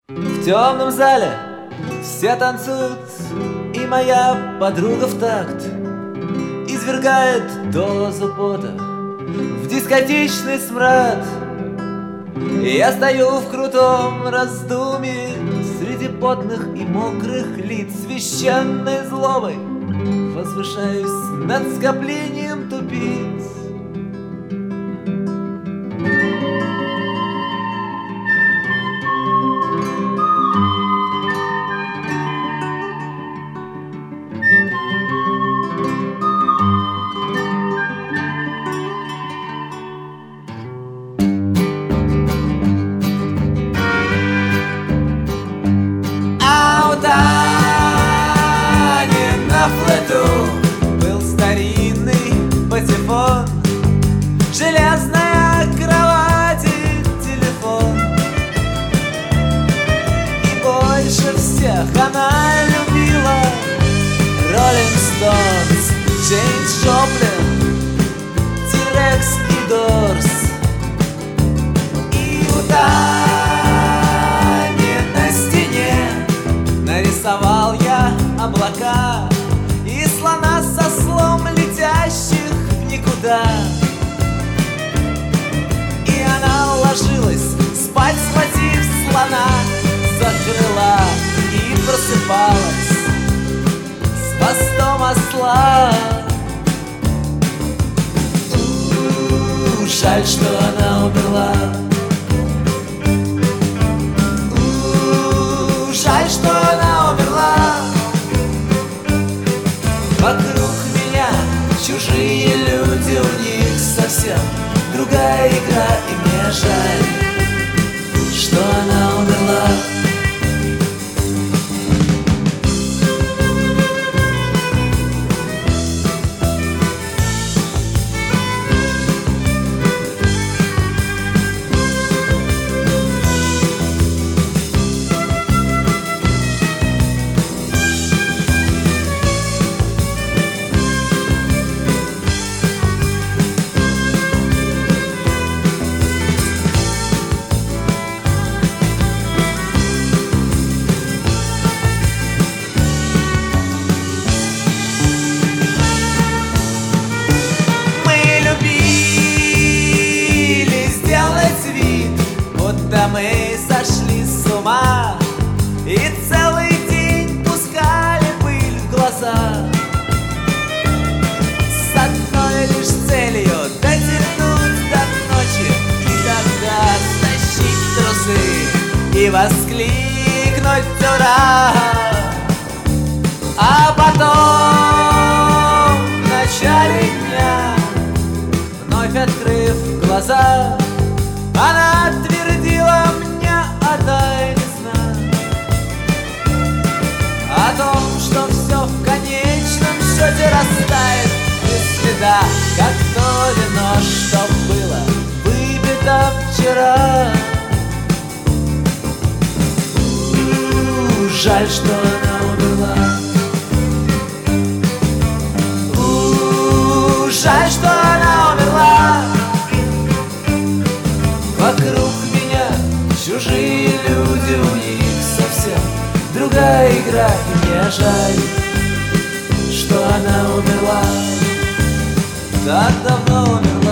В темном зале все танцуют, и моя подруга в такт извергает дозу пота в дискотечный смрад. И я стою в крутом раздумье среди потных и мокрых лиц, священной злобой возвышаюсь над скоплением тупиц. На флету был старинный патефон, железная кровать и телефон. И больше всех она любила Роллинг Стоунс, Джеймс Джоплин, Тирекс и Дорс. И у Тани на стене нарисовал я облака и слона со слом, летящих в никуда. И она ложилась спать, схватив слона за крыла, и просыпалась с хвостом осла. Жаль, что она умерла. Жаль, что она умерла. Вокруг меня чужие люди, у них совсем другая игра, и мне жаль, что она умерла. Мы сошли с ума и целый день пускали пыль в глаза, с одной лишь целью дотянуть до ночи, и тогда стащить трусы и воскликнуть «Ура!». А потом в начале дня, вновь открыв глаза, она твердила мне о тайне сна, о том, что все в конечном счете растает без следа, как то вино, что было выпито вчера. Жаль, что она умерла. Жаль, что она умерла. Вокруг меня чужие люди, у них совсем другая игра, и мне жаль, что она умерла. Так давно умерла.